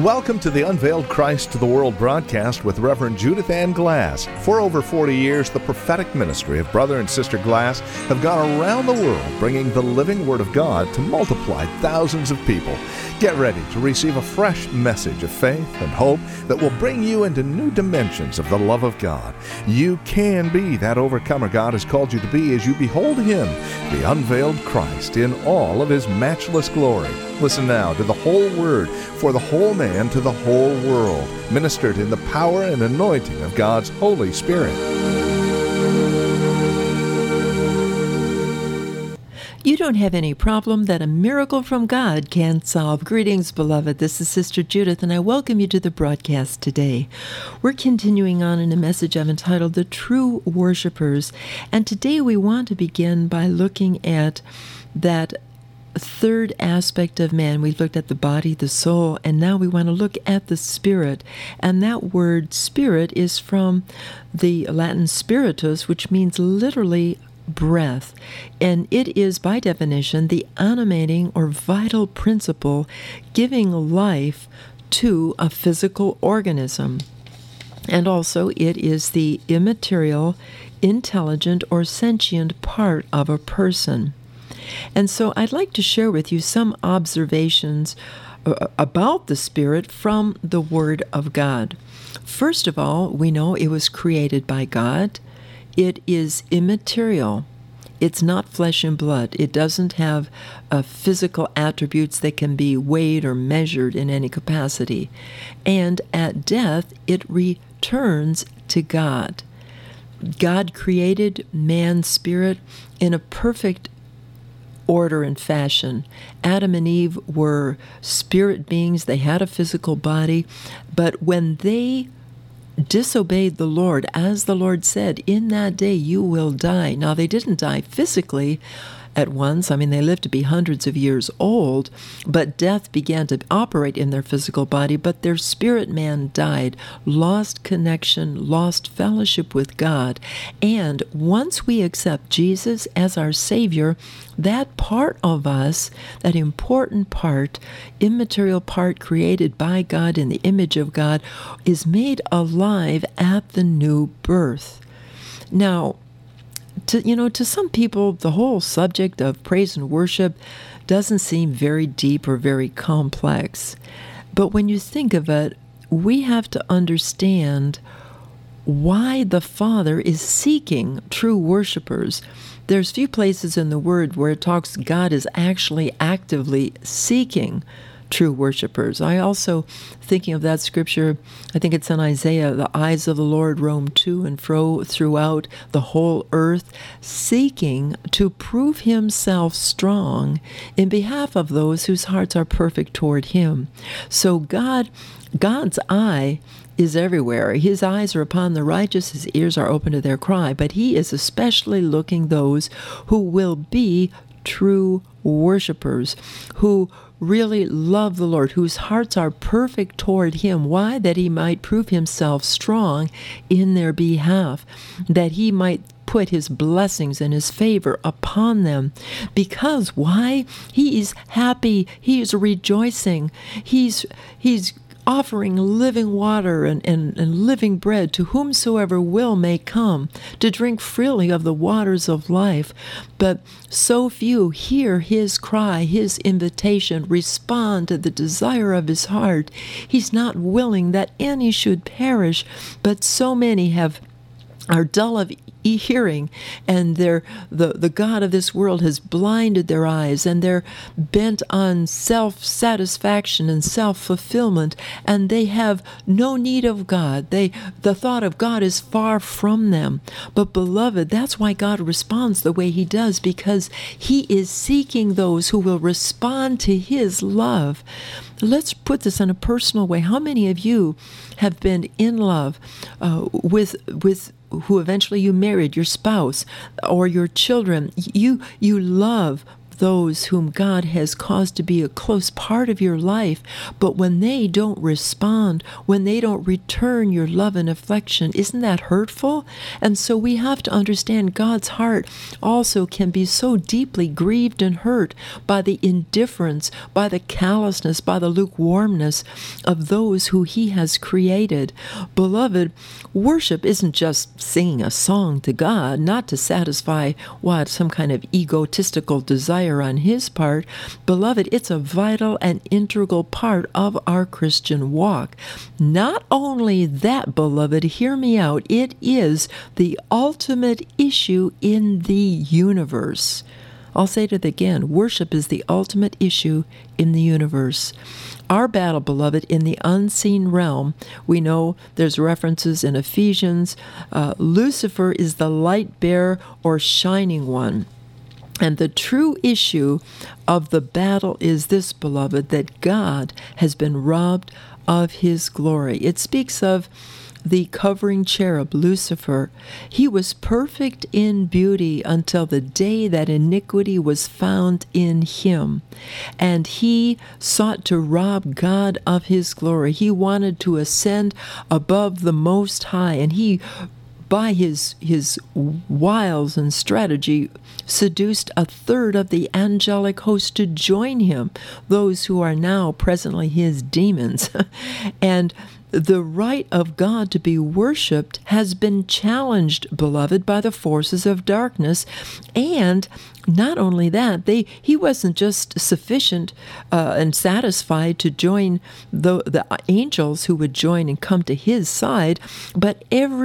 Welcome to the Unveiled Christ to the World broadcast with Reverend Judith Ann Glass. For over 40 years, the prophetic ministry of Brother and Sister Glass have gone around the world bringing the living Word of God to multiply thousands of people. Get ready to receive a fresh message of faith and hope that will bring you into new dimensions of the love of God. You can be that overcomer God has called you to be as you behold Him, the unveiled Christ, in all of His matchless glory. Listen now to the whole Word for the whole man to the whole world, ministered in the power and anointing of God's Holy Spirit. You don't have any problem that a miracle from God can't solve. Greetings, beloved. This is Sister Judith, and I welcome you to the broadcast today. We're continuing on in a message I've entitled The True Worshipers, and today we want to begin by looking at that third aspect of man. We've looked at the body, the soul, and now we want to look at the spirit. And that word spirit is from the Latin spiritus, which means literally breath. And it is, by definition, the animating or vital principle giving life to a physical organism. And also it is the immaterial, intelligent, or sentient part of a person. And so I'd like to share with you some observations about the Spirit from the Word of God. First of all, we know it was created by God. It is immaterial. It's not flesh and blood. It doesn't have physical attributes that can be weighed or measured in any capacity. And at death, it returns to God. God created man's spirit in a perfect order and fashion. Adam and Eve were spirit beings. They had a physical body. But when they disobeyed the Lord, as the Lord said, in that day you will die. Now, they didn't die physically at once. I mean, they lived to be hundreds of years old, but death began to operate in their physical body, but their spirit man died, lost connection, lost fellowship with God. And once we accept Jesus as our Savior, that part of us, that important part, immaterial part created by God in the image of God, is made alive at the new birth. Now, to some people, the whole subject of praise and worship doesn't seem very deep or very complex. But when you think of it, we have to understand why the Father is seeking true worshipers. There's few places in the Word where it talks God is actually actively seeking true worshipers. I also, thinking of that scripture, I think it's in Isaiah, the eyes of the Lord roam to and fro throughout the whole earth, seeking to prove Himself strong in behalf of those whose hearts are perfect toward Him. So God's eye is everywhere. His eyes are upon the righteous, His ears are open to their cry, but He is especially looking those who will be true worshipers, who really love the Lord, whose hearts are perfect toward Him. Why? That He might prove Himself strong in their behalf, that He might put His blessings and His favor upon them. Because why? He is happy. He is rejoicing. He's offering living water and living bread to whomsoever will may come to drink freely of the waters of life. But so few hear His cry, His invitation, respond to the desire of His heart. He's not willing that any should perish, but so many are dull of hearing, and the God of this world has blinded their eyes, and they're bent on self-satisfaction and self-fulfillment, and they have no need of God. The thought of God is far from them. But beloved, that's why God responds the way He does, because He is seeking those who will respond to His love. Let's put this in a personal way. How many of you have been in love with who eventually you married, your spouse or your children? You love those whom God has caused to be a close part of your life, but when they don't respond, when they don't return your love and affection, isn't that hurtful? And so we have to understand God's heart also can be so deeply grieved and hurt by the indifference, by the callousness, by the lukewarmness of those who He has created. Beloved, worship isn't just singing a song to God, not to satisfy some kind of egotistical desire on His part. Beloved, it's a vital and integral part of our Christian walk. Not only that, beloved, hear me out, it is the ultimate issue in the universe. I'll say it again, worship is the ultimate issue in the universe. Our battle, beloved, in the unseen realm, we know there's references in Ephesians. Lucifer is the light bearer or shining one. And the true issue of the battle is this, beloved, that God has been robbed of His glory. It speaks of the covering cherub, Lucifer. He was perfect in beauty until the day that iniquity was found in him. And he sought to rob God of His glory. He wanted to ascend above the Most High, and he, by his wiles and strategy, seduced a third of the angelic host to join him, those who are now presently his demons. And the right of God to be worshipped has been challenged, beloved, by the forces of darkness. And not only that, he wasn't just sufficient and satisfied to join the angels who would join and come to His side, but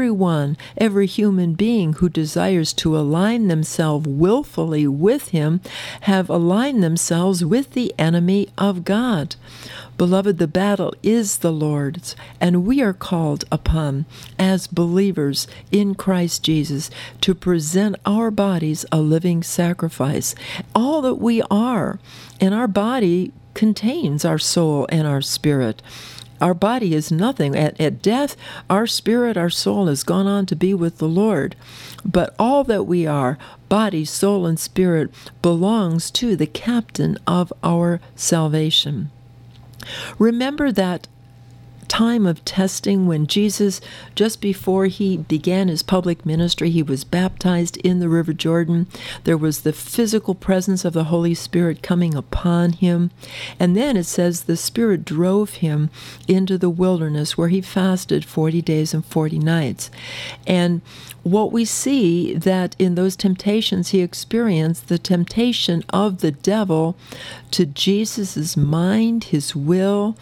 every human being who desires to align themselves willfully with Him have aligned themselves with the enemy of God. Beloved, the battle is the Lord's, and we are called upon as believers in Christ Jesus to present our bodies a living sacrifice. All that we are, and our body contains our soul and our spirit. Our body is nothing. At death, our spirit, our soul has gone on to be with the Lord. But all that we are, body, soul, and spirit, belongs to the captain of our salvation. Remember that time of testing when Jesus, just before He began His public ministry, He was baptized in the River Jordan. There was the physical presence of the Holy Spirit coming upon Him. And then it says the Spirit drove Him into the wilderness where He fasted 40 days and 40 nights. And what we see that in those temptations He experienced, the temptation of the devil to Jesus' mind, His will.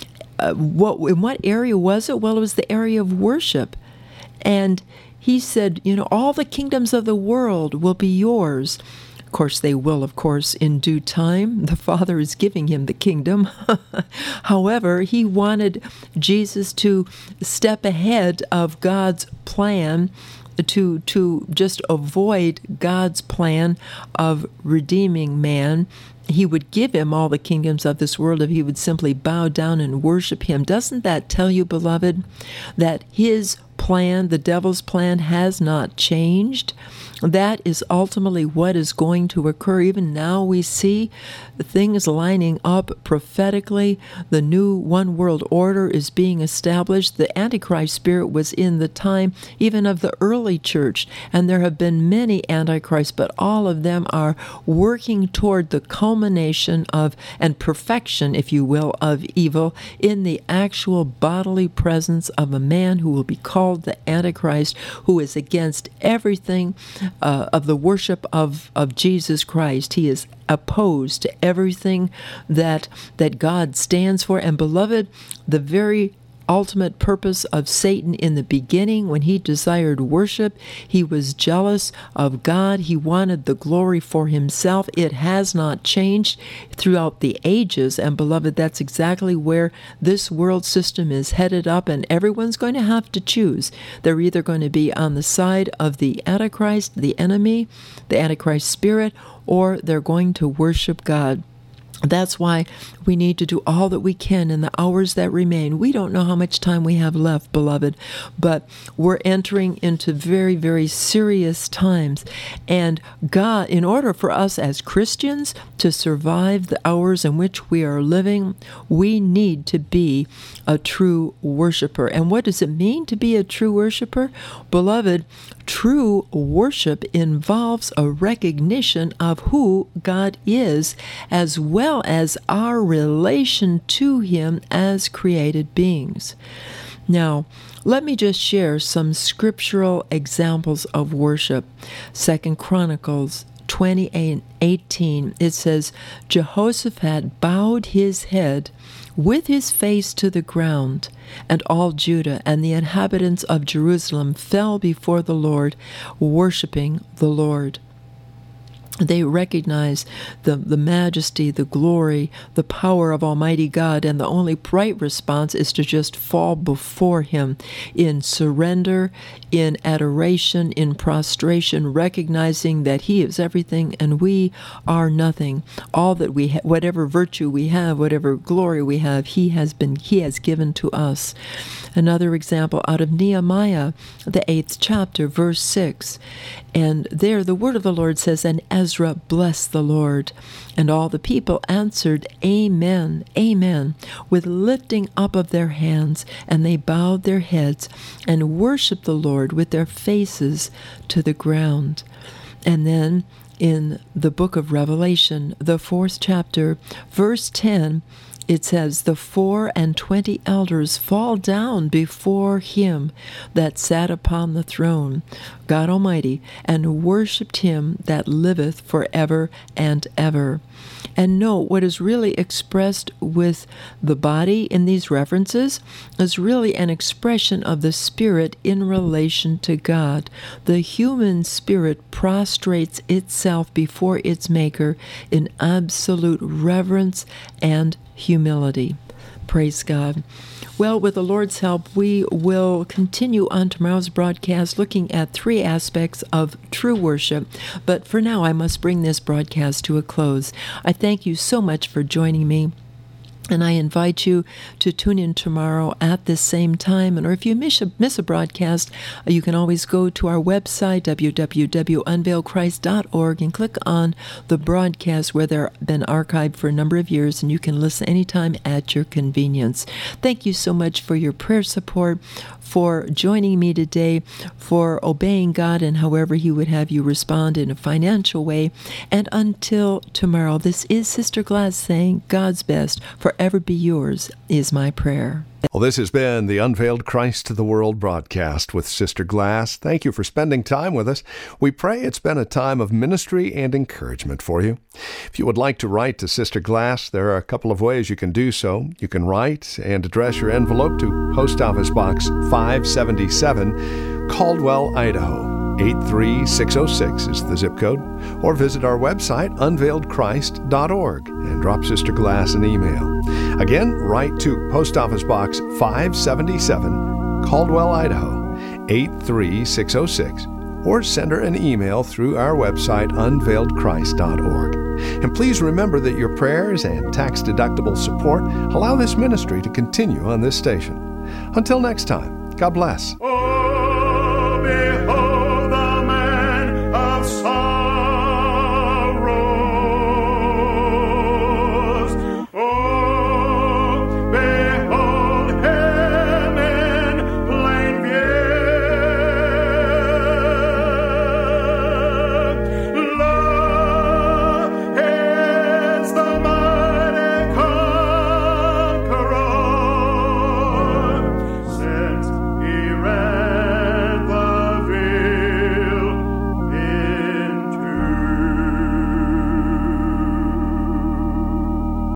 In what area was it? Well, it was the area of worship. And He said, all the kingdoms of the world will be yours. Of course, they will, in due time. The Father is giving Him the kingdom. However, He wanted Jesus to step ahead of God's plan, to just avoid God's plan of redeeming man. He would give him all the kingdoms of this world if he would simply bow down and worship Him. Doesn't that tell you, beloved, that His plan, the devil's plan, has not changed? That is ultimately what is going to occur. Even now we see things lining up prophetically. The new one world order is being established. The Antichrist spirit was in the time even of the early church, and there have been many Antichrists, but all of them are working toward the culmination of and perfection, if you will, of evil in the actual bodily presence of a man who will be called the Antichrist, who is against everything of the worship of Jesus Christ. He is opposed to everything that God stands for. And beloved, the very ultimate purpose of Satan in the beginning, when he desired worship, he was jealous of God. He wanted the glory for himself. It has not changed throughout the ages. And beloved, that's exactly where this world system is headed up, and everyone's going to have to choose. They're either going to be on the side of the Antichrist, the enemy, the Antichrist spirit, or they're going to worship God. That's why we need to do all that we can in the hours that remain. We don't know how much time we have left, beloved, but we're entering into very, very serious times. And God, in order for us as Christians to survive the hours in which we are living, we need to be a true worshiper. And what does it mean to be a true worshiper? Beloved, true worship involves a recognition of who God is, as well as our relation to Him as created beings. Now, let me just share some scriptural examples of worship. 2 Chronicles 28:18, it says, Jehoshaphat bowed his head with his face to the ground, and all Judah and the inhabitants of Jerusalem fell before the Lord, worshiping the Lord. They recognize the majesty, the glory, the power of Almighty God, and the only right response is to just fall before Him in surrender, in adoration, in prostration, recognizing that He is everything and we are nothing. All that we whatever virtue we have, whatever glory we have, He has given to us. Another example out of Nehemiah, the 8th chapter, verse 6. And there the word of the Lord says, And Ezra blessed the Lord. And all the people answered, Amen, Amen, with lifting up of their hands. And they bowed their heads and worshiped the Lord with their faces to the ground. And then in the book of Revelation, the 4th chapter, verse 10, it says, The 24 elders fall down before Him that sat upon the throne, God Almighty, and worshipped Him that liveth forever and ever. And note, what is really expressed with the body in these references is really an expression of the spirit in relation to God. The human spirit prostrates itself before its Maker in absolute reverence and humility. Praise God. Well, with the Lord's help, we will continue on tomorrow's broadcast looking at 3 aspects of true worship. But for now, I must bring this broadcast to a close. I thank you so much for joining me. And I invite you to tune in tomorrow at this same time. And or if you miss a broadcast, you can always go to our website, www.unveiledchrist.org, and click on the broadcast where they've been archived for a number of years, and you can listen anytime at your convenience. Thank you so much for your prayer support, for joining me today, for obeying God and however He would have you respond in a financial way. And until tomorrow, this is Sister Glass saying, God's best forever be yours is my prayer. Well, this has been the Unveiled Christ to the World broadcast with Sister Glass. Thank you for spending time with us. We pray it's been a time of ministry and encouragement for you. If you would like to write to Sister Glass, there are a couple of ways you can do so. You can write and address your envelope to Post Office Box 577, Caldwell, Idaho. 83606 is the zip code, or visit our website, unveiledchrist.org, and drop Sister Glass an email. Again, write to Post Office Box 577, Caldwell, Idaho, 83606, or send her an email through our website, unveiledchrist.org. And please remember that your prayers and tax-deductible support allow this ministry to continue on this station. Until next time, God bless.